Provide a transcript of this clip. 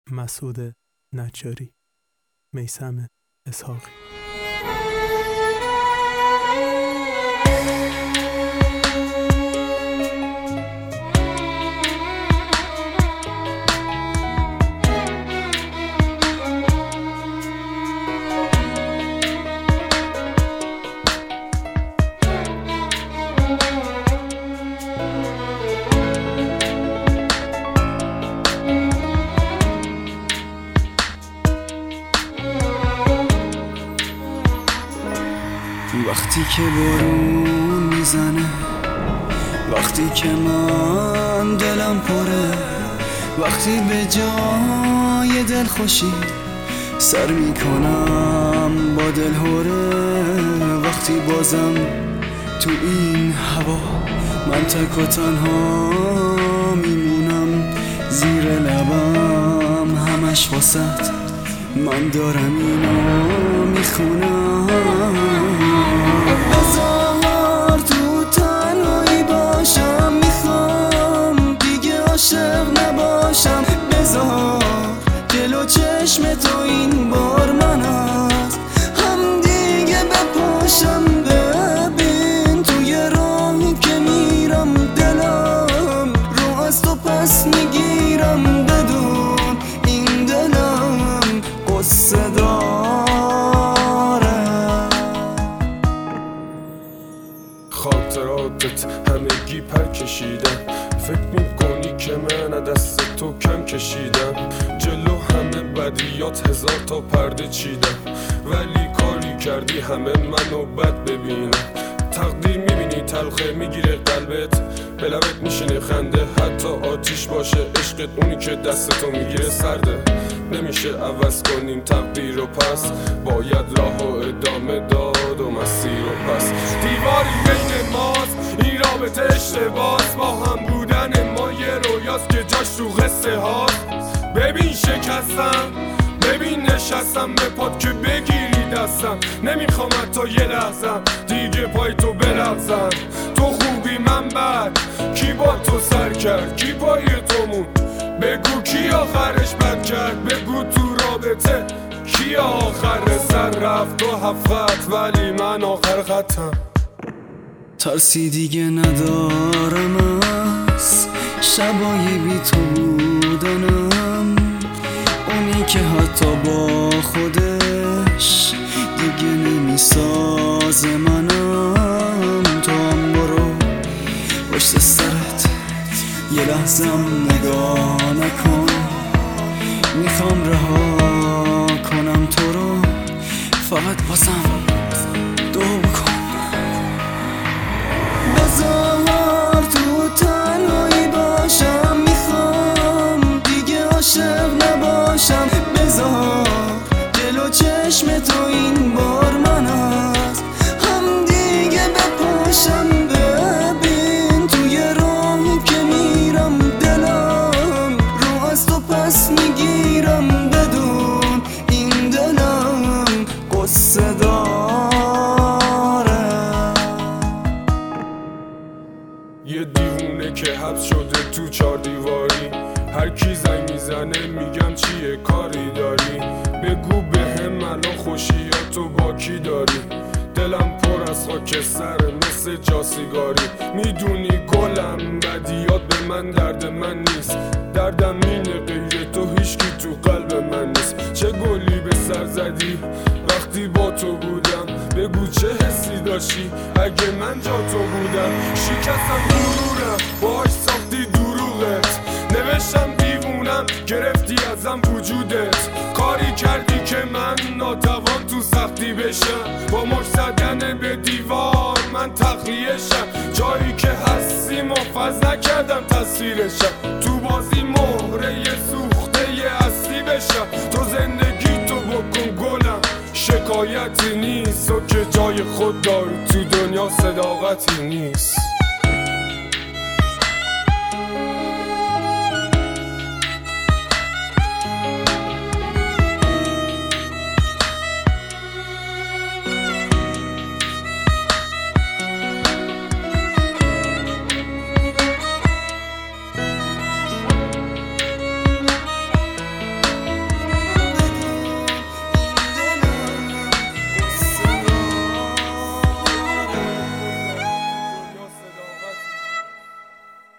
مسعود نجاری، میثم اسحاقی. وقتی که بارون میزنه، وقتی که من دلم پره، وقتی به جای دل خوشی سر میکنم با دل هوره، وقتی بازم تو این هوا من تک و تنها میمونم، زیر لبم همش واسط من دارم اینو میخونم. بذار تو تنهایی باشم، میخوام دیگه عاشق نباشم، بذار جلو چشم تو این بار من هست هم دیگه بپاشم. ببین توی راهی که میرم دلم رو از تو پس میگیرم، بدون این دلم قصه داره. خاطراتت همگی پر کشیدم، فکر میکنی که من دست تو کم کشیدم، جلو همه بدیات هزار تا پرده چیدم، ولی کاری کردی همه منو بد ببینم. تقدیر میبینی تلخه میگیره قلبت، به لبت میشینه خنده، حتی آتیش باشه عشقت اونی که دستتو میگیره سرده. نمیشه عوض کنیم تقدیر و پس، باید راهو ادامه داد و مسیر و پس. دیواری بین ماست این رابطه اشتباس، با هم بودن ما یه رویاست که جاش تو قصه هاست. ببین شکستم، ببین نشستم به پات که بگیری دستم، نمیخوام حتی یه لحظم دیگه پای تو بلغزم. تو خوبی من بد، کی با تو سر کرد، کی پای تو مون، بگو کی آخرش بد کرد، بگو تو رابطه کی آخر سر رفت و هفت، ولی من آخر خطم. ترسی دیگه ندارم از شبای بی تو بودنم، اونی که حتی با خودش دیگه نمیسازه منم. تو هم برو پشت سرت یه لحظم نگاه نکن، میخوام رها کنم تو رو، فقط بازم دو بکن. بذار تو تنهایی باشم، میخوام دیگه عاشق نباشم، بذار جلو چشم تو این بار من هست هم دیگه بپاشم. ببین توی راهی که میرم دلم رو از تو پس میگیرم، بدون این دلم قصه داره. یه دیوونه که حبس شده تو 4 دیواری، هر کی زنگ میزنه میگم چیه کاری داری، بگو بهم الان خوشیاتو با کی داری، دلم پر از خاکستره مثل جا سیگاری، میدونی گلم بدیات به من درد من نیست، دردم اینه غیر تو هیچکی تو قلب من نیست. چه گلی به سر زدی وقتی با تو بودم، بگو چه حسی داشتی اگه من جا تو بودم. شکستم غرورم باهاش ساختی دروغت، نوشتم دیوونم گرفتی ازم وجودت، کاری کردی که من ناتوان تو سختی بشم، با مش زدن به دیوار من تخلیه شم، جایی که هستی محفظ نکردم تصویرشم، تو بازی مهره یه سوخته یه اصلی بشم. تو زندگی تو بکن گلم شکایتی نیست، و که جای خود داری تو دنیا صداقتی نیست.